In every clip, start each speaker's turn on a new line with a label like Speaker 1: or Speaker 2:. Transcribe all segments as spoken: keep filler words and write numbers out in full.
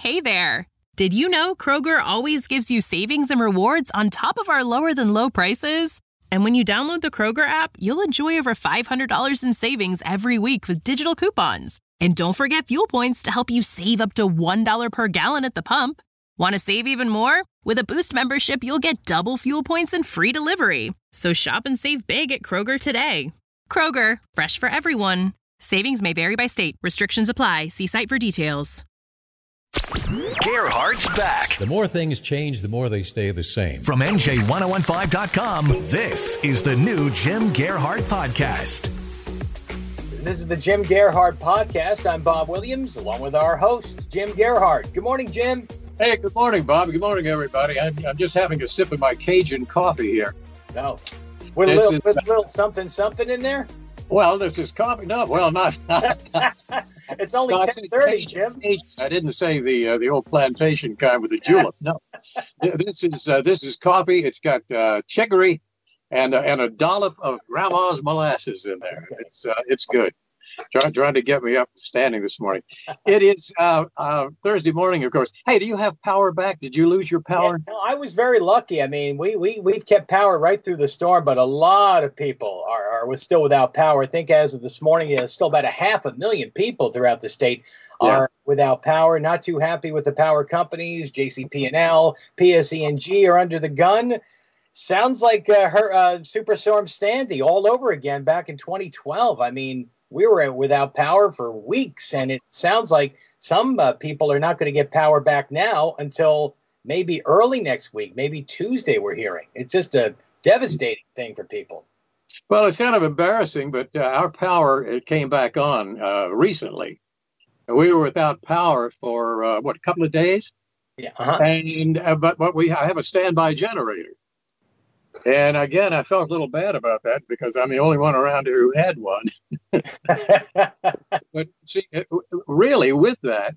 Speaker 1: Hey there! Did you know Kroger always gives you savings and rewards on top of our lower-than-low prices? And when you download the Kroger app, you'll enjoy over five hundred dollars in savings every week with digital coupons. And don't forget fuel points to help you save up to one dollar per gallon at the pump. Want to save even more? With a Boost membership, you'll get double fuel points and free delivery. So shop and save big at Kroger today. Kroger, fresh for everyone. Savings may vary by state. Restrictions apply. See site for details.
Speaker 2: Gerhardt's back.
Speaker 3: The more things change, the more they stay the same.
Speaker 2: From N J ten fifteen dot com, this is the new Jim Gerhardt Podcast.
Speaker 4: This is the Jim Gerhardt Podcast. I'm Bob Williams, along with our host, Jim Gerhardt. Good morning, Jim.
Speaker 5: Hey, good morning, Bob. Good morning, everybody. I'm, I'm just having a sip of my Cajun coffee here.
Speaker 4: No. With a
Speaker 5: This
Speaker 4: little,
Speaker 5: is,
Speaker 4: with
Speaker 5: uh,
Speaker 4: a little something, something in there?
Speaker 5: Well, this is coffee. No, well, not.
Speaker 4: It's only
Speaker 5: No, I
Speaker 4: ten
Speaker 5: said
Speaker 4: thirty,
Speaker 5: Cajun.
Speaker 4: Jim.
Speaker 5: I didn't say the uh, the old plantation kind with the julep. No, this is uh, this is coffee. It's got uh, chicory and uh, and a dollop of grandma's molasses in there. It's uh, it's good. Trying trying to get me up and standing this morning. It is uh, uh, Thursday morning, of course. Hey, do you have power back? Did you lose your power?
Speaker 4: Yeah, no, I was very lucky. I mean, we we we've kept power right through the storm, but a lot of people are are with, still without power. I think as of this morning, uh, still about a half a million people throughout the state are yeah. without power. Not too happy with the power companies. J C P and L, P S E and G are under the gun. Sounds like uh, her uh, Superstorm Sandy all over again back in twenty twelve. I mean, we were without power for weeks, and it sounds like some uh, people are not going to get power back now until maybe early next week, maybe Tuesday, we're hearing. It's just a devastating thing for people.
Speaker 5: Well, it's kind of embarrassing, but uh, our power it came back on uh, recently. We were without power for, uh, what, a couple of days?
Speaker 4: Yeah. Uh-huh.
Speaker 5: And uh, but, but we I have a standby generator. And again, I felt a little bad about that because I'm the only one around here who had one. But see, really, with that,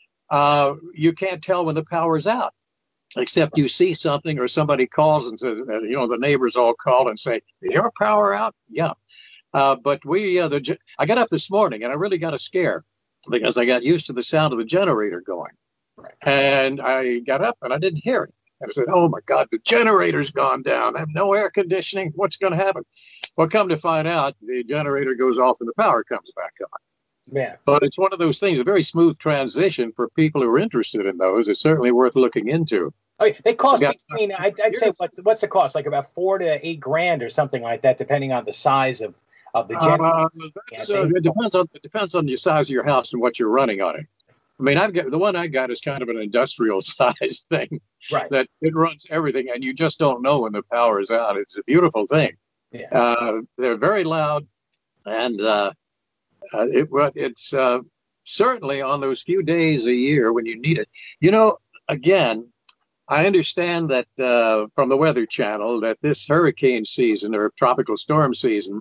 Speaker 5: uh, you can't tell when the power's out, except you see something or somebody calls and says, uh, you know, the neighbors all call and say, "Is your power out?" Yeah. Uh, but we, uh, the I got up this morning and I really got a scare because I got used to the sound of the generator going.
Speaker 4: Right.
Speaker 5: And I got up and I didn't hear it. And I said, "Oh, my God, the generator's gone down. I have no air conditioning. What's going to happen?" Well, come to find out, the generator goes off and the power comes back on.
Speaker 4: Yeah.
Speaker 5: But it's one of those things, a very smooth transition for people who are interested in those. It's certainly worth looking into.
Speaker 4: Oh, they cost
Speaker 5: got,
Speaker 4: between, I'd, I'd say, what's, what's the cost? Like about four to eight grand or something like that, depending on the size of, of the generator.
Speaker 5: Uh, that's, uh, it, depends on, it depends on the size of your house and what you're running on it. I mean, I've got the one I got is kind of an industrial size thing,
Speaker 4: right?
Speaker 5: That it runs everything, and you just don't know when the power is out. It's a beautiful thing.
Speaker 4: Yeah.
Speaker 5: Uh, they're very loud, and uh, uh, it, it's uh, certainly on those few days a year when you need it. You know, again, I understand that uh, from the Weather Channel that this hurricane season or tropical storm season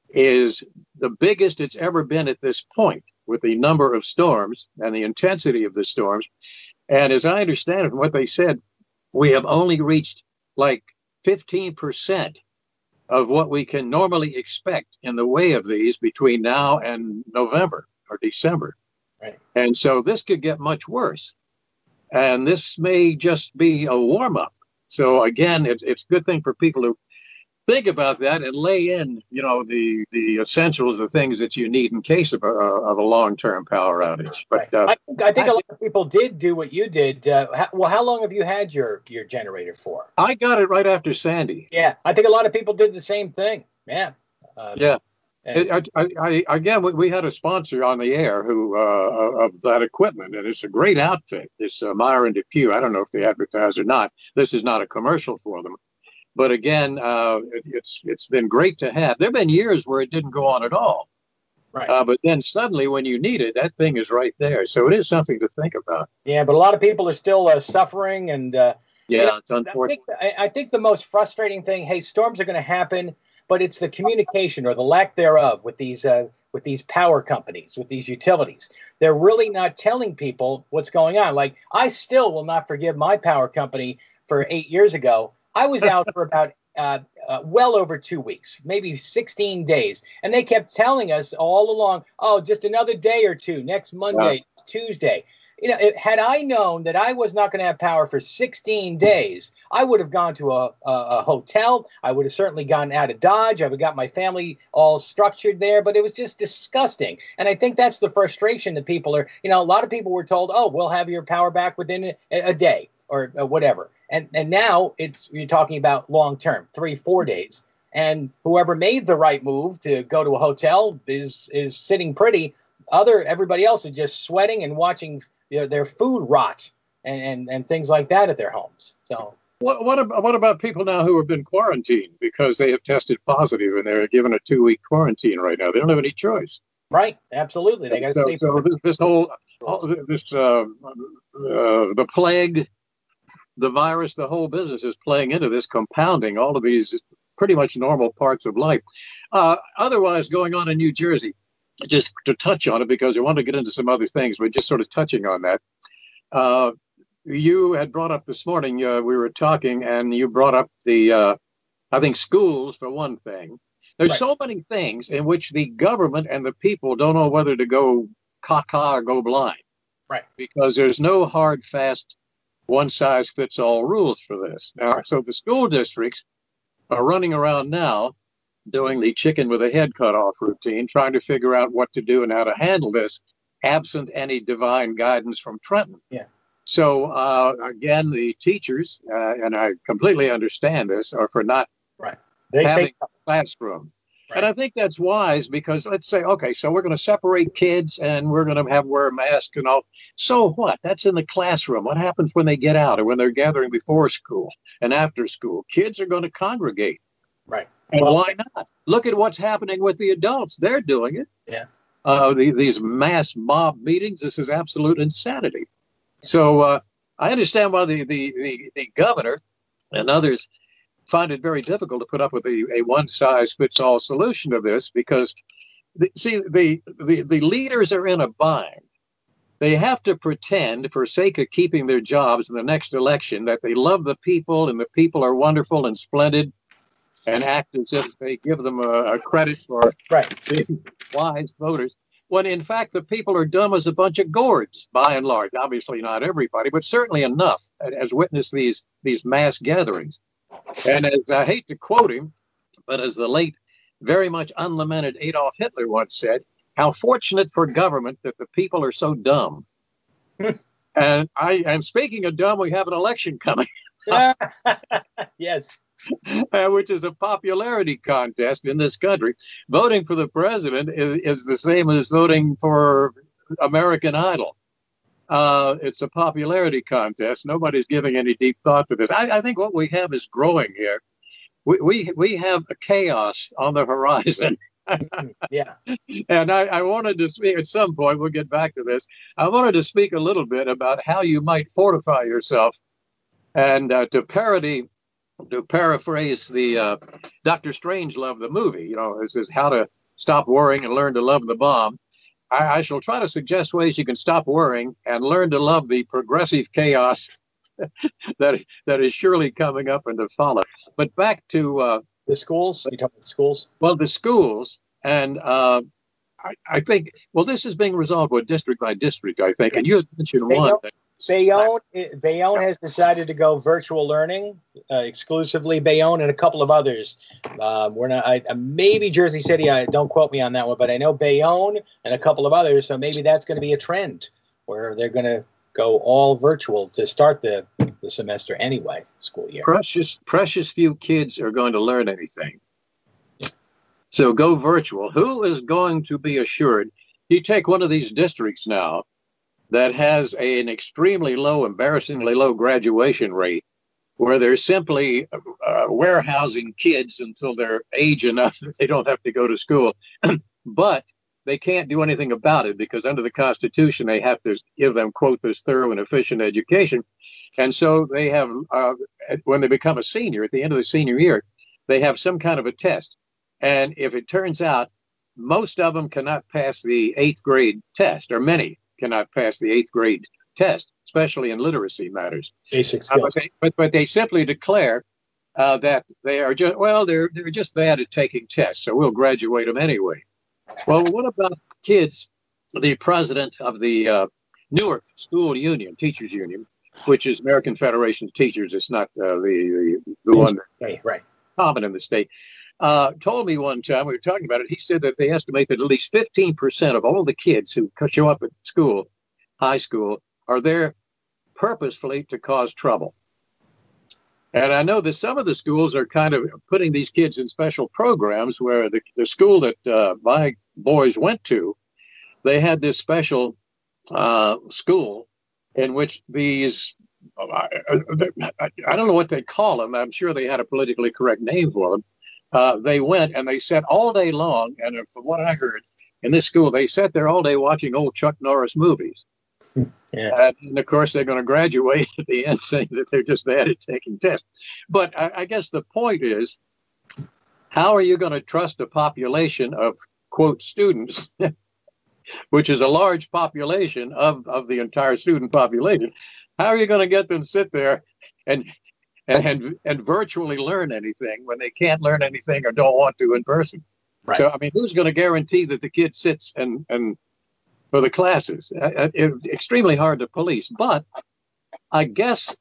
Speaker 5: is the biggest it's ever been at this point, with the number of storms and the intensity of the storms. And as I understand it from what they said, we have only reached like fifteen percent of what we can normally expect in the way of these between now and November or December.
Speaker 4: Right.
Speaker 5: And so this could get much worse. And this may just be a warm-up. So again, it's, it's a good thing for people to think about that and lay in, you know, the the essentials, the things that you need in case of a, of a long-term power outage. But uh,
Speaker 4: I think, I think a lot of people did do what you did. Uh, how, well, how long have you had your, your generator for?
Speaker 5: I got it right after Sandy.
Speaker 4: Yeah, I think a lot of people did the same thing. Yeah. Uh,
Speaker 5: yeah. It, I, I, I, again, we, we had a sponsor on the air who uh, of that equipment, and it's a great outfit. This uh, Meyer and DePuy. I don't know if they advertise or not. This is not a commercial for them. But again, uh, it, it's it's been great to have. There have been years where it didn't go on at all.
Speaker 4: Right.
Speaker 5: Uh, but then suddenly when you need it, that thing is right there. So it is something to think about.
Speaker 4: Yeah, but a lot of people are still uh, suffering. And uh,
Speaker 5: yeah,
Speaker 4: yeah,
Speaker 5: it's unfortunate.
Speaker 4: I think, I, I think the most frustrating thing, hey, storms are going to happen, but it's the communication or the lack thereof with these uh, with these power companies, with these utilities. They're really not telling people what's going on. Like, I still will not forgive my power company for eight years ago. I was out for about uh, uh, well over two weeks, maybe sixteen days. And they kept telling us all along, oh, just another day or two, next Monday,
Speaker 5: wow.
Speaker 4: Tuesday. you know, it, had I known that I was not going to have power for sixteen days, I would have gone to a, a, a hotel. I would have certainly gotten out of Dodge. I would have got my family all structured there, but it was just disgusting. And I think that's the frustration that people are, you know, a lot of people were told, oh, we'll have your power back within a, a day or uh, whatever. And and now it's, you're talking about long term, three, four days. And whoever made the right move to go to a hotel is is sitting pretty. Other everybody else is just sweating and watching, you know, their food rot and, and, and things like that at their homes. So
Speaker 5: what what about, what about people now who have been quarantined because they have tested positive and they're given a two week quarantine right now? They don't have any choice.
Speaker 4: Right, absolutely. They got to
Speaker 5: so,
Speaker 4: stay.
Speaker 5: So this, this whole all, this uh, uh, the plague, the virus, the whole business is playing into this, compounding all of these pretty much normal parts of life. Uh, otherwise, going on in New Jersey, just to touch on it, because I want to get into some other things, but just sort of touching on that. Uh, you had brought up this morning, uh, we were talking, and you brought up the, uh, I think, schools for one thing. There's right. so many things in which the government and the people don't know whether to go caca or go blind.
Speaker 4: Right. Because
Speaker 5: there's no hard, fast, one-size-fits-all rules for this. Now, so the school districts are running around now doing the chicken with a head cut off routine, trying to figure out what to do and how to handle this, absent any divine guidance from Trenton.
Speaker 4: Yeah.
Speaker 5: So, uh, again, the teachers, uh, and I completely understand this, are for not
Speaker 4: right. they
Speaker 5: having
Speaker 4: say-
Speaker 5: a classroom.
Speaker 4: Right.
Speaker 5: And I think that's wise because let's say, okay, so we're going to separate kids and we're going to have wear masks and all. So what? That's in the classroom. What happens when they get out or when they're gathering before school and after school? Kids are going to congregate.
Speaker 4: Right.
Speaker 5: And
Speaker 4: well,
Speaker 5: why not? Look at what's happening with the adults. They're doing it.
Speaker 4: Yeah.
Speaker 5: Uh, the, these mass mob meetings, this is absolute insanity. So uh, I understand why the, the, the, the governor and others find it very difficult to put up with a, a one-size-fits-all solution to this because, the, see, the, the, the leaders are in a bind. They have to pretend, for sake of keeping their jobs in the next election, that they love the people and the people are wonderful and splendid and act as if they give them a, a credit for
Speaker 4: right.
Speaker 5: being wise voters, when in fact the people are dumb as a bunch of gourds, by and large. Obviously not everybody, but certainly enough, as witness these, these mass gatherings. And as I hate to quote him, but as the late, very much unlamented Adolf Hitler once said, how fortunate for government that the people are so dumb. And I am speaking of dumb, we have an election coming.
Speaker 4: Yes.
Speaker 5: Uh, which is a popularity contest in this country. Voting for the president is, is the same as voting for American Idol. Uh, it's a popularity contest. Nobody's giving any deep thought to this. I, I think what we have is growing here. We we, we have a chaos on the horizon.
Speaker 4: Yeah.
Speaker 5: And I, I wanted to speak at some point, we'll get back to this. I wanted to speak a little bit about how you might fortify yourself and uh, to parody, to paraphrase the uh, Doctor Strangelove, the movie, you know, this is how to stop worrying and learn to love the bomb. I, I shall try to suggest ways you can stop worrying and learn to love the progressive chaos that that is surely coming up and to follow. But back to uh,
Speaker 4: the schools. Are you talking about the schools?
Speaker 5: Well, the schools, and uh, I, I think, well, this is being resolved with district by district, I think. And you had mentioned
Speaker 4: Bayonne,
Speaker 5: one. That,
Speaker 4: Bayonne, Bayonne has decided to go virtual learning, uh, exclusively Bayonne, and a couple of others. Uh, we're not, I, maybe Jersey City. I don't quote me on that one, but I know Bayonne and a couple of others. So maybe that's going to be a trend where they're going to go all virtual to start the, the semester anyway, school year.
Speaker 5: Precious, precious few kids are going to learn anything. So go virtual. Who is going to be assured? You take one of these districts now that has a, an extremely low, embarrassingly low graduation rate, where they're simply uh, warehousing kids until they're age enough that they don't have to go to school. But they can't do anything about it because under the Constitution, they have to give them, quote, this thorough and efficient education. And so they have, uh, when they become a senior, at the end of the senior year, they have some kind of a test. And if it turns out most of them cannot pass the eighth grade test, or many cannot pass the eighth grade test, especially in literacy matters.
Speaker 4: Basic skills.
Speaker 5: Uh, but, they, but, but they simply declare uh, that they are just, well, they're, they're just bad at taking tests, so we'll graduate them anyway. Well, what about kids? The president of the uh, Newark School Union, Teachers Union, which is American Federation of Teachers. It's not uh, the, the the one
Speaker 4: that's right.
Speaker 5: common in the state. Uh, told me one time, we were talking about it, he said that they estimate that at least fifteen percent of all the kids who show up at school, high school, are there purposefully to cause trouble. And I know that some of the schools are kind of putting these kids in special programs where the, the school that uh, my boys went to, they had this special uh, school in which these, I, I, I don't know what they call them. I'm sure they had a politically correct name for them. Uh, they went and they sat all day long. And from what I heard in this school, they sat there all day watching old Chuck Norris movies. Yeah. And of course, they're going to graduate at the end saying that they're just bad at taking tests. But I, I guess the point is, how are you going to trust a population of, quote, students, which is a large population of, of the entire student population? How are you going to get them to sit there and, and, and, and virtually learn anything when they can't learn anything or don't want to in person? Right. So, I mean, who's going to guarantee that the kid sits and, and for the classes? Uh, it's extremely hard to police, but I guess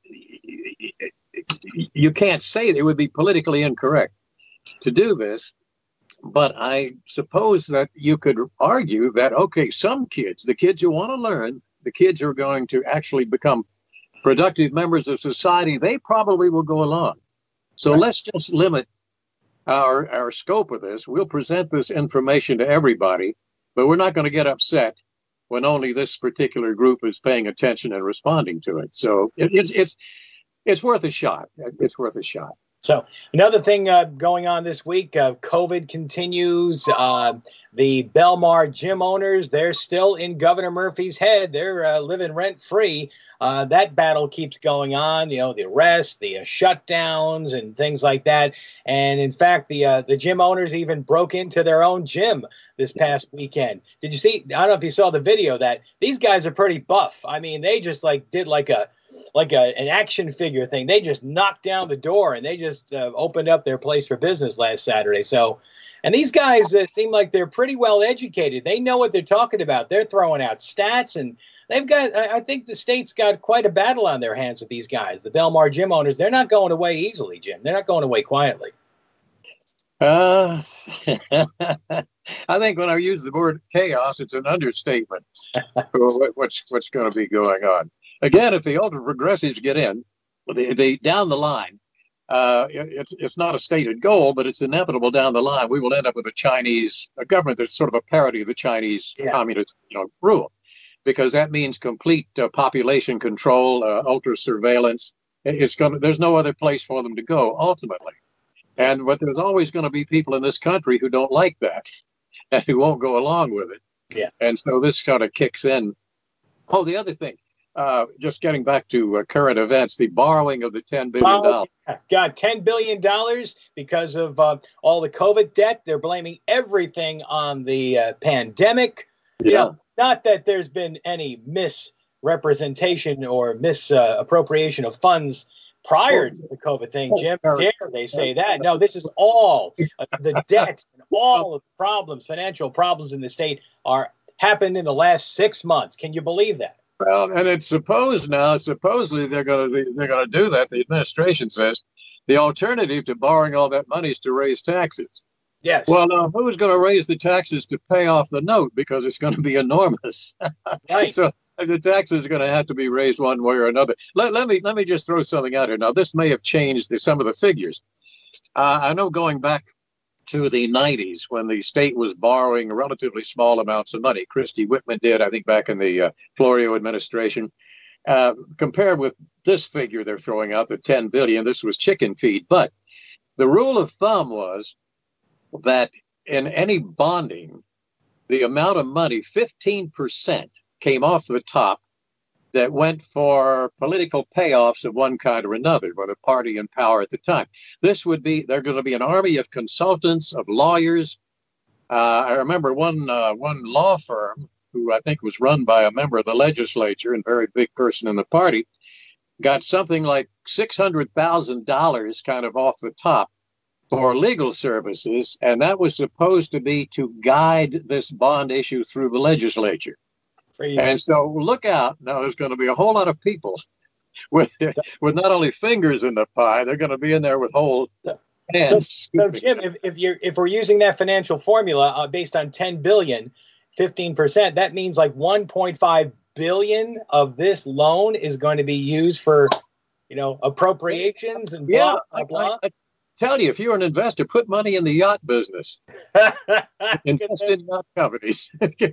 Speaker 5: you can't say it would be politically incorrect to do this. But I suppose that you could argue that, okay, some kids, the kids who want to learn, the kids who are going to actually become productive members of society, they probably will go along. So right. Let's just limit our, our scope of this. We'll present this information to everybody, but we're not going to get upset when only this particular group is paying attention and responding to it. So it, it's it's it's worth a shot. It's worth a shot.
Speaker 4: So another thing uh, going on this week, uh, COVID continues. Uh, the Belmar gym owners, they're still in Governor Murphy's head. They're uh, living rent-free. Uh, that battle keeps going on, you know, the arrests, the uh, shutdowns and things like that. And in fact, the uh, the gym owners even broke into their own gym this past weekend. Did you see? I don't know if you saw the video that these guys are pretty buff. I mean, they just like did like a like a, an action figure thing. They just knocked down the door and they just uh, opened up their place for business last Saturday. So, and these guys uh, seem like they're pretty well educated. They know what they're talking about. They're throwing out stats, and they've got, I, I think the state's got quite a battle on their hands with these guys. The Belmar gym owners, they're not going away easily, Jim. They're not going away quietly.
Speaker 5: Uh, I think when I use the word chaos, it's an understatement for what's, what's going to be going on. Again, if the ultra progressives get in, they, they down the line, uh, it's it's not a stated goal, but it's inevitable down the line. We will end up with a Chinese a government that's sort of a parody of the Chinese yeah. communist you know, rule, because that means complete uh, population control, uh, ultra surveillance. It's going to, there's no other place for them to go ultimately, and but there's always going to be people in this country who don't like that and who won't go along with it.
Speaker 4: Yeah,
Speaker 5: and so this sort of kicks in. Oh, the other thing. Uh, just getting back to uh, current events, the borrowing of the ten billion dollars.
Speaker 4: Oh, God, ten billion dollars because of uh, all the COVID debt. They're blaming everything on the uh, pandemic.
Speaker 5: Yeah.
Speaker 4: You know, not that there's been any misrepresentation or misappropriation uh, of funds prior to the COVID thing, Jim. Dare they say that? No, this is all uh, the debts and all of the problems, financial problems in the state are happened in the last six months. Can you believe that?
Speaker 5: Well, and it's supposed now, supposedly they're going to they're going to do that. The administration says the alternative to borrowing all that money is to raise taxes.
Speaker 4: Yes.
Speaker 5: Well, now who's going to raise the taxes to pay off the note, because it's going to be enormous.
Speaker 4: Right.
Speaker 5: So the taxes are going to have to be raised one way or another. Let, let me let me just throw something out here. Now, this may have changed the, some of the figures. Uh, I know going back to the nineties, when the state was borrowing relatively small amounts of money. Christie Whitman did, I think, back in the uh, Florio administration. Uh, compared with this figure they're throwing out, the ten billion dollars, this was chicken feed. But the rule of thumb was that in any bonding, the amount of money, fifteen percent, came off the top that went for political payoffs of one kind or another, for the party in power at the time. This would be, they're going to be an army of consultants, of lawyers. Uh, I remember one uh, one law firm, who I think was run by a member of the legislature and very big person in the party, got something like six hundred thousand dollars kind of off the top for legal services, and that was supposed to be to guide this bond issue through the legislature. And so look out. Now there's going to be a whole lot of people with with not only fingers in the pie, they're going to be in there with whole hands.
Speaker 4: So, so Jim, if, if you're if we're using that financial formula uh, based on ten billion, fifteen percent, that means like one point five billion of this loan is going to be used for, you know, appropriations and blah,
Speaker 5: yeah,
Speaker 4: blah, blah.
Speaker 5: I, I tell you, if you're an investor, put money in the yacht business. Invest in yacht companies.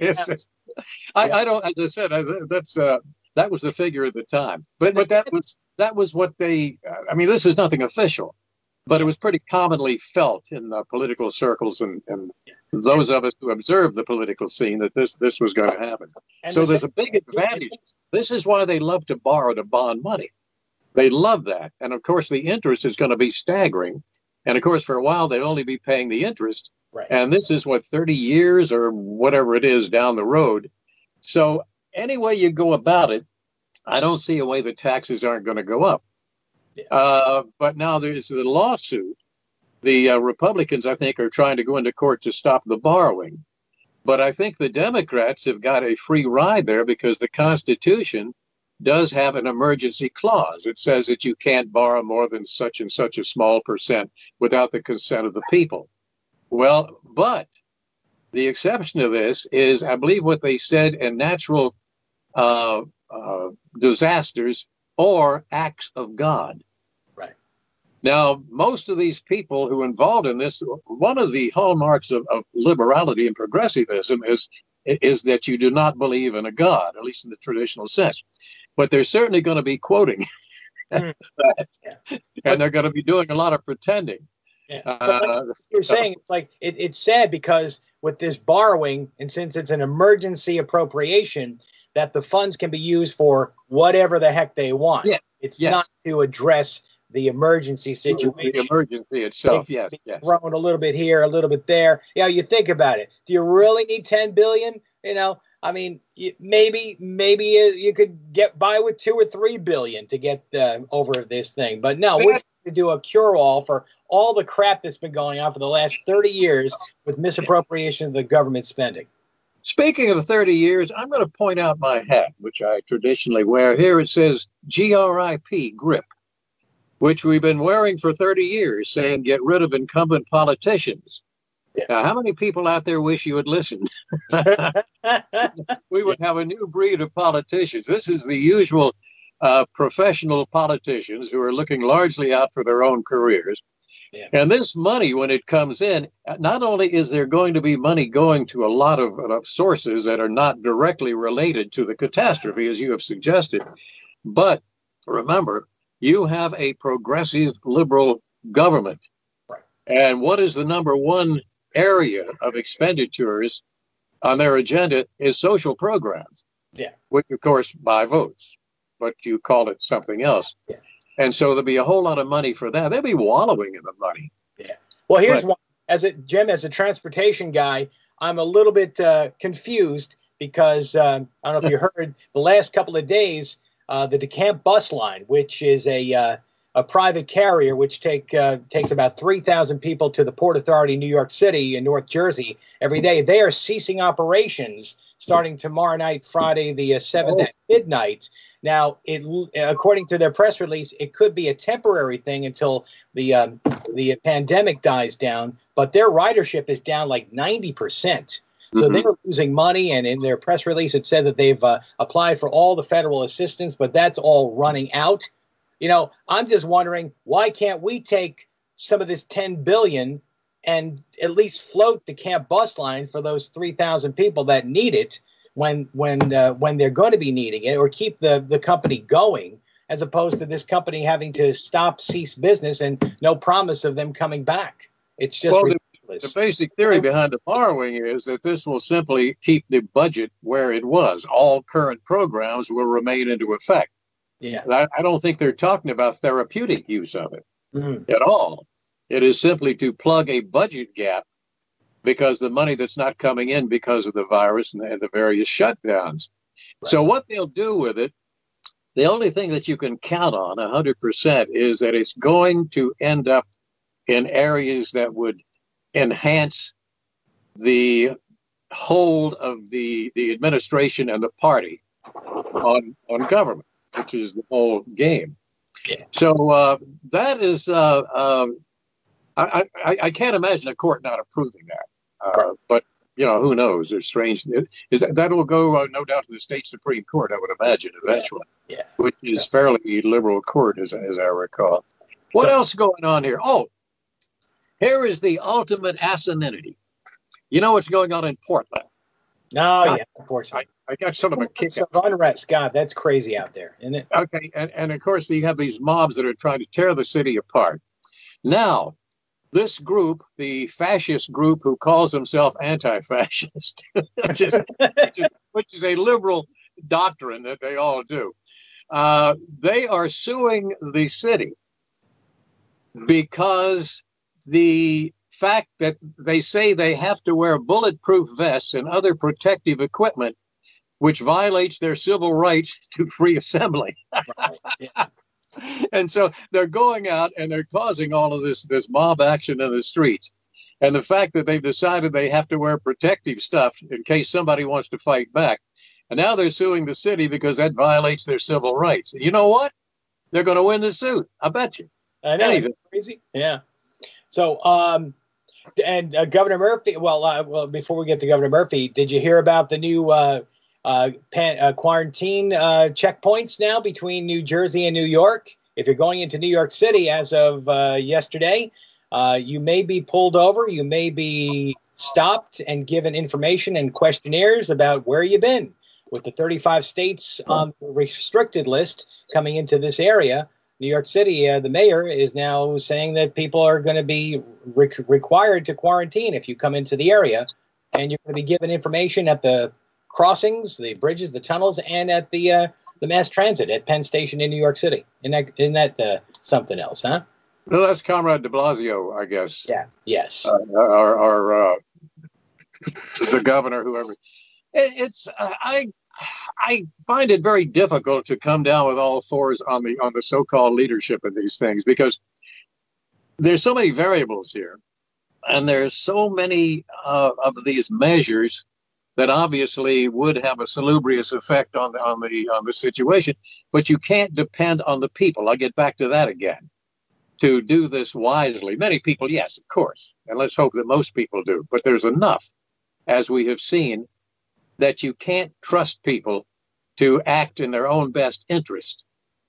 Speaker 5: I, I don't, as I said, I, that's uh, that was the figure at the time. But but that was that was what they. I mean, this is nothing official, but it was pretty commonly felt in uh, political circles and, and those of us who observe the political scene that this this was going to happen. And so the there's a big advantage. This is why they love to borrow to bond money. They love that, and of course the interest is going to be staggering. And of course, for a while they'll only be paying the interest.
Speaker 4: Right.
Speaker 5: And this is what thirty years or whatever it is down the road. So any way you go about it, I don't see a way the taxes aren't going to go up. Yeah. Uh, but now there's the lawsuit. The uh, Republicans, I think, are trying to go into court to stop the borrowing. But I think the Democrats have got a free ride there because the Constitution does have an emergency clause. It says that you can't borrow more than such and such a small percent without the consent of the people. Well, but the exception to this is, I believe, what they said in natural uh, uh, disasters or acts of God.
Speaker 4: Right.
Speaker 5: Now, most of these people who are involved in this, one of the hallmarks of, of liberality and progressivism is, is that you do not believe in a God, at least in the traditional sense. But they're certainly going to be quoting mm. that, yeah. and they're going to be doing a lot of pretending.
Speaker 4: Yeah. Uh, like you're saying, it's like it, it's sad because with this borrowing, and since it's an emergency appropriation, that the funds can be used for whatever the heck they want.
Speaker 5: Yeah.
Speaker 4: It's
Speaker 5: yes.
Speaker 4: not to address the emergency situation.
Speaker 5: The emergency itself,
Speaker 4: they,
Speaker 5: yes,
Speaker 4: they
Speaker 5: yes.
Speaker 4: Thrown a little bit here, a little bit there. Yeah, you think about it. Do you really need ten billion? You know, I mean, maybe maybe you could get by with two or three billion to get uh, over this thing. But no, we're trying to do a cure-all for all the crap that's been going on for the last thirty years with misappropriation of the government spending.
Speaker 5: Speaking of thirty years, I'm going to point out my hat, which I traditionally wear. Here it says G R I P, GRIP, which we've been wearing for thirty years, saying get rid of incumbent politicians. Yeah. Now, how many people out there wish you had listened? We would have a new breed of politicians. This is the usual uh, professional politicians who are looking largely out for their own careers. Yeah. And this money, when it comes in, not only is there going to be money going to a lot of, of sources that are not directly related to the catastrophe, as you have suggested, but remember, you have a progressive liberal government.
Speaker 4: Right.
Speaker 5: And what is the number one area of expenditures on their agenda is social programs,
Speaker 4: yeah,
Speaker 5: which of course buy votes, but you call it something else.
Speaker 4: Yeah.
Speaker 5: And so there'll be a whole lot of money for that. They'll be wallowing in the money.
Speaker 4: Yeah. Well, here's
Speaker 5: but,
Speaker 4: one. As a Jim, as a transportation guy, I'm a little bit uh, confused because um, I don't know if you heard the last couple of days, uh, the DeCamp bus line, which is a uh, a private carrier, which take uh, takes about three thousand people to the Port Authority, New York City and North Jersey every day. They are ceasing operations starting tomorrow night, Friday the uh, seventh at midnight. Now, it, according to their press release, it could be a temporary thing until the um, the pandemic dies down. But their ridership is down like ninety percent. So mm-hmm. they're losing money. And in their press release, it said that they've uh, applied for all the federal assistance, but that's all running out. You know, I'm just wondering, why can't we take some of this ten billion dollars and at least float the Camp bus line for those three thousand people that need it when when uh, when they're going to be needing it, or keep the, the company going, as opposed to this company having to stop, cease business, and no promise of them coming back. It's just
Speaker 5: well,
Speaker 4: ridiculous.
Speaker 5: The, the basic theory behind the borrowing is that this will simply keep the budget where it was. All current programs will remain into effect.
Speaker 4: Yeah,
Speaker 5: I, I don't think they're talking about therapeutic use of it
Speaker 4: mm.
Speaker 5: at all. It is simply to plug a budget gap because the money that's not coming in because of the virus and the, and the various shutdowns. Right. So what they'll do with it, the only thing that you can count on one hundred percent is that it's going to end up in areas that would enhance the hold of the, the administration and the party on on government, which is the whole game.
Speaker 4: Yeah.
Speaker 5: So uh, that is, uh, um, I, I, I can't imagine a court not approving that. Uh, right. But, you know, who knows? There's strange. Is that, that will go, uh, no doubt, to the state Supreme Court, I would imagine, eventually,
Speaker 4: yeah. Yeah.
Speaker 5: which is yeah. fairly liberal court, as, as I recall. What so, else going on here? Oh, here is the ultimate asininity. You know what's going on in Portland?
Speaker 4: No, God, yeah, of course.
Speaker 5: I, I got sort of a kick
Speaker 4: of unrest. God, that's crazy out there, isn't it?
Speaker 5: Okay, and, and of course you have these mobs that are trying to tear the city apart. Now, this group, the fascist group who calls himself anti-fascist, which, is, which, is, which is a liberal doctrine that they all do, uh, they are suing the city because the fact that they say they have to wear bulletproof vests and other protective equipment, which violates their civil rights to free assembly. Right. Yeah. And so they're going out and they're causing all of this, this mob action in the streets. And the fact that they've decided they have to wear protective stuff in case somebody wants to fight back. And now they're suing the city because that violates their civil rights. You know what? They're going to win the suit. I bet you.
Speaker 4: I know. Anything. Crazy. Yeah. So, um, and uh, Governor Murphy, well, uh, well, before we get to Governor Murphy, did you hear about the new uh, uh, pan, uh, quarantine uh, checkpoints now between New Jersey and New York? If you're going into New York City as of uh, yesterday, uh, you may be pulled over. You may be stopped and given information and questionnaires about where you've been. With the thirty-five states on the restricted list coming into this area, New York City, uh, the mayor is now saying that people are going to be re- required to quarantine if you come into the area, and you're going to be given information at the crossings, the bridges, the tunnels, and at the uh, the mass transit at Penn Station in New York City. Isn't that, isn't that uh, something else, huh?
Speaker 5: Well, that's Comrade de Blasio, I guess.
Speaker 4: Yeah. Yes.
Speaker 5: Uh, our, our uh, the governor, whoever. It, it's uh, I. I find it very difficult to come down with all fours on the on the so-called leadership of these things, because there's so many variables here, and there's so many uh, of these measures that obviously would have a salubrious effect on the on the on the situation. But you can't depend on the people. I'll get back to that again. To do this wisely, many people, yes, of course, and let's hope that most people do. But there's enough, as we have seen, that you can't trust people to act in their own best interest.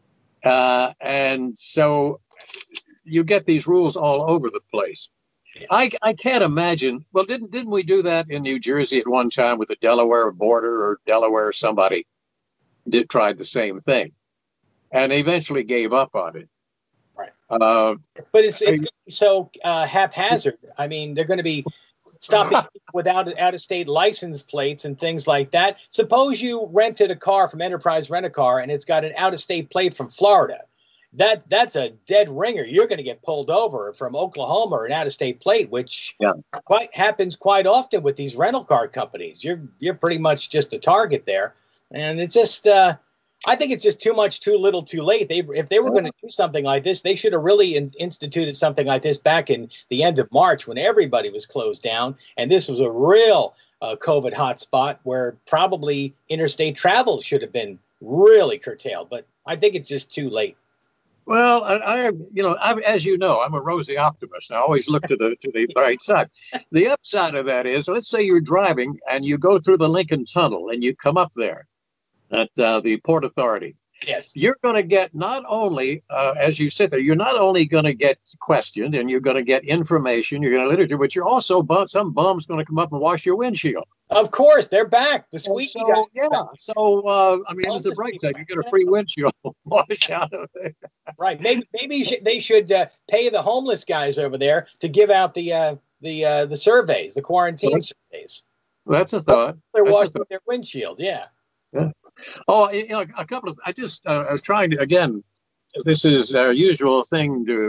Speaker 5: Uh, and so you get these rules all over the place. I, I can't imagine, well, didn't didn't we do that in New Jersey at one time with the Delaware border, or Delaware, somebody did tried the same thing and eventually gave up on it.
Speaker 4: Right.
Speaker 5: Uh,
Speaker 4: but it's, it's I, so uh, haphazard. I mean, they're going to be stopping people without out-of-state license plates and things like that. Suppose you rented a car from Enterprise Rent-A-Car and it's got an out-of-state plate from Florida. That that's a dead ringer. You're going to get pulled over from Oklahoma or an out-of-state plate, which yeah. quite happens quite often with these rental car companies. You're you're pretty much just a target there, and it's just. Uh, I think it's just too much, too little, too late. They, if they were going to do something like this, they should have really in, instituted something like this back in the end of March when everybody was closed down. And this was a real uh, COVID hotspot where probably interstate travel should have been really curtailed. But I think it's just too late.
Speaker 5: Well, I, I you know, I, as you know, I'm a rosy optimist. I always look to the to the bright side. The upside of that is, let's say you're driving and you go through the Lincoln Tunnel and you come up there at uh, the Port Authority.
Speaker 4: Yes.
Speaker 5: You're going to get not only, uh, as you sit there, you're not only going to get questioned and you're going to get information, you're going to literature, but you're also, bum, some bum's going to come up and wash your windshield.
Speaker 4: Of course, they're back. The squeaky
Speaker 5: so,
Speaker 4: guys.
Speaker 5: Yeah. So, uh, I mean, it's a bright side. You get a free windshield wash out of it.
Speaker 4: Right. Maybe maybe they should uh, pay the homeless guys over there to give out the uh, the uh, the surveys, the quarantine well, surveys.
Speaker 5: That's a thought.
Speaker 4: They're
Speaker 5: that's
Speaker 4: washing their windshield. Yeah.
Speaker 5: Yeah. Oh, you know, a couple of, I just, uh, I was trying to, again, this is our usual thing to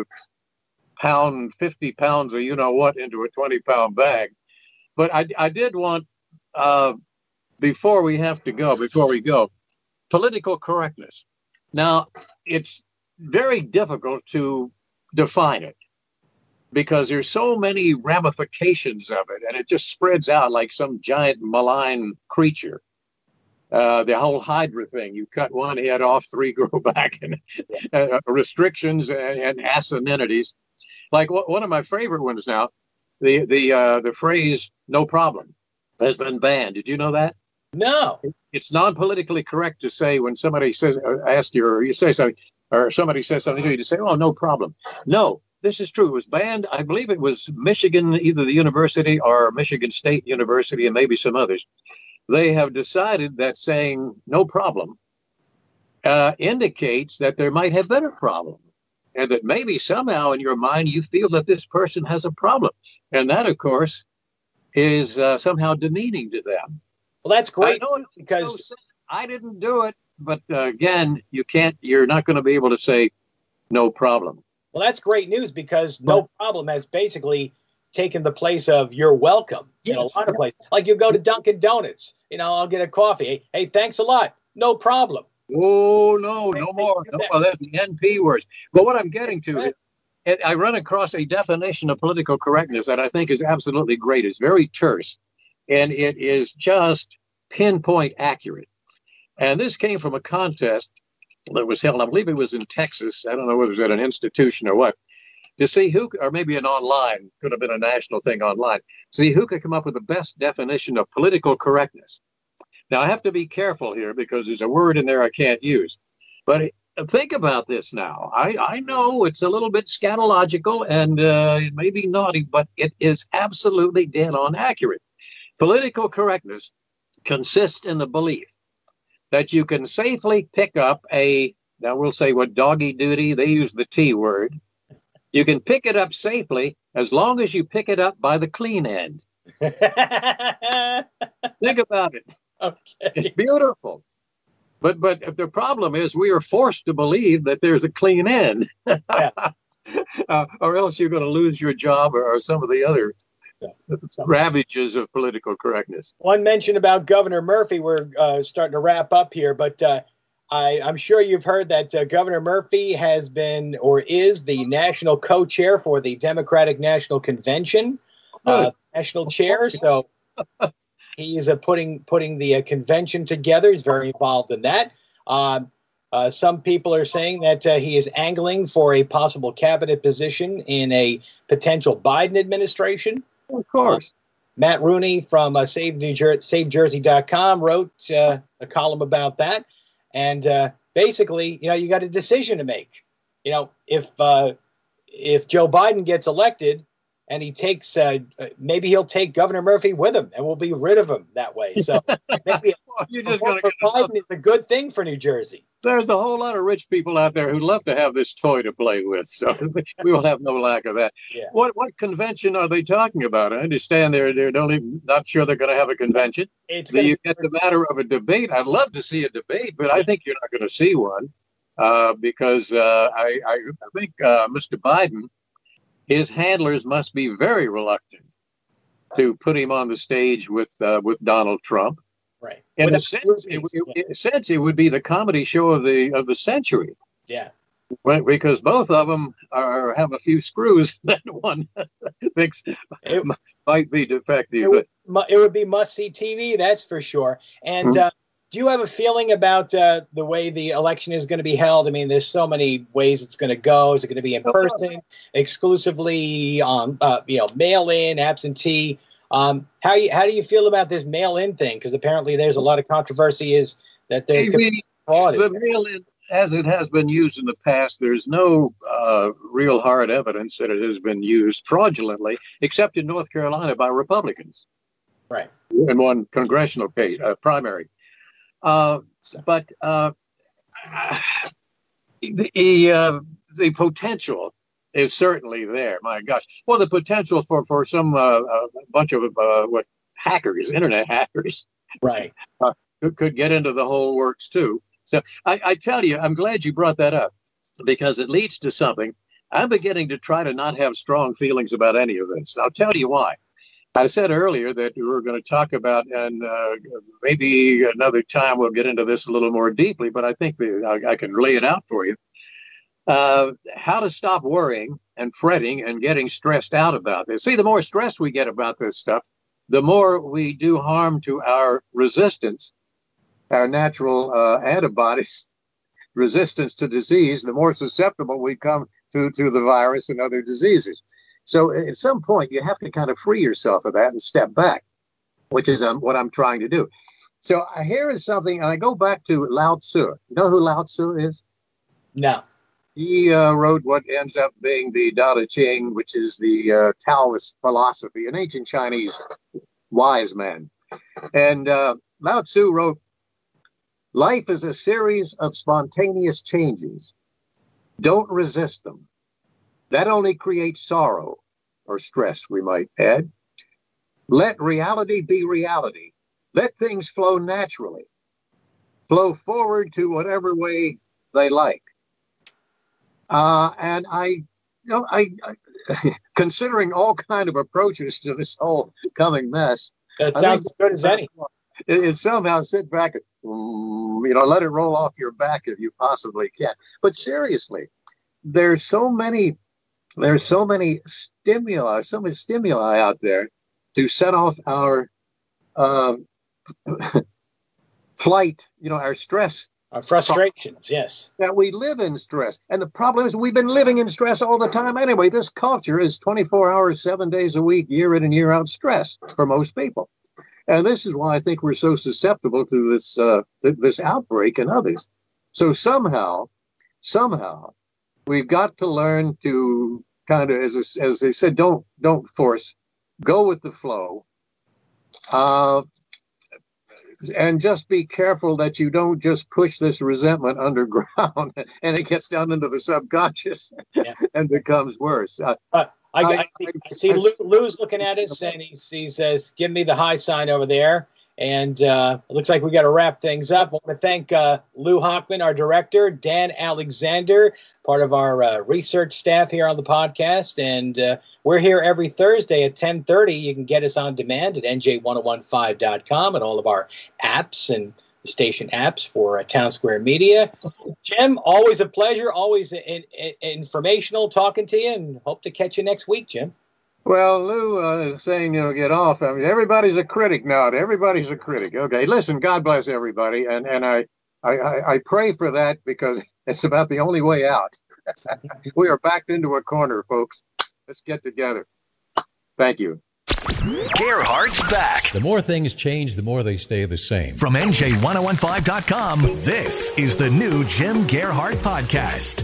Speaker 5: pound fifty pounds of you-know-what into a twenty pound bag. But I, I did want, uh, before we have to go, before we go, political correctness. Now, it's very difficult to define it. because there's so many ramifications of it, and it just spreads out like some giant malign creature. Uh, the whole Hydra thing, you cut one head off, three grow back, and uh, restrictions and, and asininities. Like w- one of my favorite ones now, the the uh, the phrase "no problem" has been banned. Did you know that?
Speaker 4: No.
Speaker 5: It's non-politically correct to say when somebody says, uh, ask you, or you say something, or somebody says something to you, to say, "Oh, no problem." No, this is true. It was banned. I believe it was Michigan, either the university or Michigan State University, and maybe some others. They have decided that saying "no problem" uh, indicates that there might have been a problem, and that maybe somehow in your mind you feel that this person has a problem, and that, of course, is uh, somehow demeaning to them.
Speaker 4: Well, that's great
Speaker 5: I know it's
Speaker 4: because
Speaker 5: so sad. I didn't do it, but uh, again, you can't. You're not going to be able to say "no problem."
Speaker 4: well, that's great news because no problem has basically taken the place of "you're welcome" in
Speaker 5: Yes.
Speaker 4: a lot of places. Like you go to Dunkin' Donuts, you know, I'll get a coffee. Hey, hey, thanks a lot. No problem.
Speaker 5: Oh no, no more. No more. That's the N P words. But what I'm getting to is, it, I run across a definition of political correctness that I think is absolutely great. It's very terse, and it is just pinpoint accurate. And this came from a contest that was held, I believe it was in Texas. I don't know whether it was at an institution or what, to see who, or maybe an online, could have been a national thing online, see who could come up with the best definition of political correctness. Now, I have to be careful here because there's a word in there I can't use. But think about this now. I, I know it's a little bit scatological and uh, it may be naughty, but it is absolutely dead on accurate. Political correctness consists in the belief that you can safely pick up a, now we'll say what doggy duty, they use the T word. You can pick it up safely as long as you pick it up by the clean end. Think about it.
Speaker 4: Okay.
Speaker 5: It's beautiful. But but the problem is we are forced to believe that there's a clean end.
Speaker 4: Yeah.
Speaker 5: uh, or else you're going to lose your job or, or some of the other yeah. ravages of political correctness.
Speaker 4: One mention about Governor Murphy. We're uh, starting to wrap up here, but uh, I, I'm sure you've heard that uh, Governor Murphy has been or is the national co-chair for the Democratic National Convention, uh, national chair. So he is uh, putting putting the uh, convention together. He's very involved in that. Um, uh, some people are saying that uh, he is angling for a possible cabinet position in a potential Biden administration.
Speaker 5: Of course.
Speaker 4: Uh, Matt Rooney from uh, Save New Jer- Save Jersey dot com wrote uh, a column about that. And uh, basically, you know, you got a decision to make. You know, if uh, if Joe Biden gets elected and he takes, uh, maybe he'll take Governor Murphy with him and we'll be rid of him that way. So maybe
Speaker 5: you're just
Speaker 4: going to Biden is a good thing for New Jersey.
Speaker 5: There's a whole lot of rich people out there who'd love to have this toy to play with. So we will have no lack of that.
Speaker 4: Yeah.
Speaker 5: What what convention are they talking about? I understand they're they're don't even, not sure they're going to have a convention.
Speaker 4: It's
Speaker 5: Do you get the matter of a debate? I'd love to see a debate, but I think you're not going to see one uh, because uh, I, I I think uh, Mister Biden, his handlers must be very reluctant to put him on the stage with uh, with Donald Trump.
Speaker 4: Right.
Speaker 5: In a sense, it, it, in a sense, it would be the comedy show of the of the century.
Speaker 4: Yeah.
Speaker 5: Well, because both of them are have a few screws that one thinks it, might be defective.
Speaker 4: It would, it would be must-see T V, that's for sure. And mm-hmm. uh, do you have a feeling about uh, the way the election is going to be held? I mean, there's so many ways it's going to go. Is it going to be in person, exclusively on, uh, you know, mail-in, absentee? Um, how you, how do you feel about this mail-in thing? Because apparently there's a lot of controversy is that there could be fraud.
Speaker 5: The mail-in, as it has been used in the past, there's no uh, real hard evidence that it has been used fraudulently, except in North Carolina by Republicans.
Speaker 4: Right.
Speaker 5: In one congressional case, uh, primary. Uh, but uh, the uh, the potential is certainly there. My gosh. Well, the potential for, for some uh, a bunch of uh, what hackers, internet hackers,
Speaker 4: right,
Speaker 5: uh, could, could get into the whole works too. So I, I tell you, I'm glad you brought that up because it leads to something. I'm beginning to try to not have strong feelings about any of this. I'll tell you why. I said earlier that we were going to talk about, and uh, maybe another time we'll get into this a little more deeply, but I think the, I, I can lay it out for you. uh, how to stop worrying and fretting and getting stressed out about this. See, the more stressed we get about this stuff, the more we do harm to our resistance, our natural uh, antibodies, resistance to disease, the more susceptible we come to, to the virus and other diseases. So at some point, you have to kind of free yourself of that and step back, which is um, what I'm trying to do. So uh, here is something, and I go back to Lao Tzu. You know who Lao Tzu is?
Speaker 4: No.
Speaker 5: He uh, wrote what ends up being the Tao Te Ching, which is the uh, Taoist philosophy, an ancient Chinese wise man. And uh, Lao Tzu wrote, "Life is a series of spontaneous changes. Don't resist them. That only creates sorrow or stress, we might add. Let reality be reality. Let things flow naturally. Flow forward to whatever way they like." Uh, and I, you know, I, I considering all kind of approaches to this whole coming mess,
Speaker 4: that sounds as good as any.
Speaker 5: It, it somehow sit back, you know, let it roll off your back if you possibly can. But seriously, there's so many, there's so many stimuli, so many stimuli out there to set off our um, flight, you know, our stress.
Speaker 4: Our frustrations, yes.
Speaker 5: That we live in stress. And the problem is we've been living in stress all the time anyway. This culture is twenty-four hours, seven days a week, year in and year out stress for most people. And this is why I think we're so susceptible to this uh, th- this outbreak and others. So somehow, somehow, we've got to learn to kind of, as, as they said, don't don't force, go with the flow. Uh, And just be careful that you don't just push this resentment underground and it gets down into the subconscious yeah. and becomes worse. Uh,
Speaker 4: uh, I, I, I, I see I, Lou, Lou's looking at us and he, he says, "Give me the high sign over there." And uh, it looks like we got to wrap things up. I want to thank uh, Lou Hochman, our director, Dan Alexander, part of our uh, research staff here on the podcast. And uh, we're here every Thursday at ten thirty. You can get us on demand at N J ten fifteen dot com and all of our apps and the station apps for uh, Town Square Media. Jim, always a pleasure, always in, in, informational talking to you, and hope to catch you next week, Jim.
Speaker 5: Well, Lou uh, is saying, you know, get off. I mean, everybody's a critic now. Everybody's a critic. Okay, listen, God bless everybody. And and I, I, I pray for that because it's about the only way out. We are backed into a corner, folks. Let's get together. Thank you.
Speaker 2: Gerhardt's back.
Speaker 3: The more things change, the more they stay the same.
Speaker 2: From N J ten fifteen dot com, this is the new Jim Gerhardt Podcast.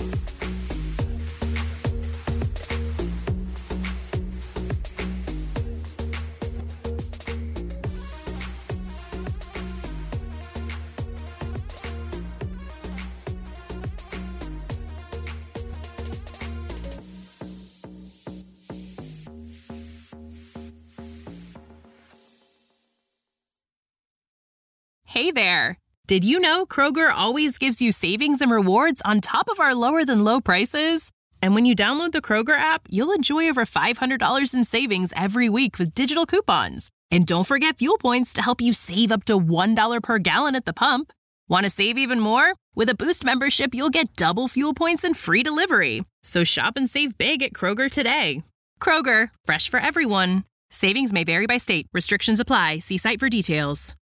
Speaker 1: Hey there! Did you know Kroger always gives you savings and rewards on top of our lower-than-low prices? And when you download the Kroger app, you'll enjoy over five hundred dollars in savings every week with digital coupons. And don't forget fuel points to help you save up to one dollar per gallon at the pump. Want to save even more? With a Boost membership, you'll get double fuel points and free delivery. So shop and save big at Kroger today. Kroger, fresh for everyone. Savings may vary by state. Restrictions apply. See site for details.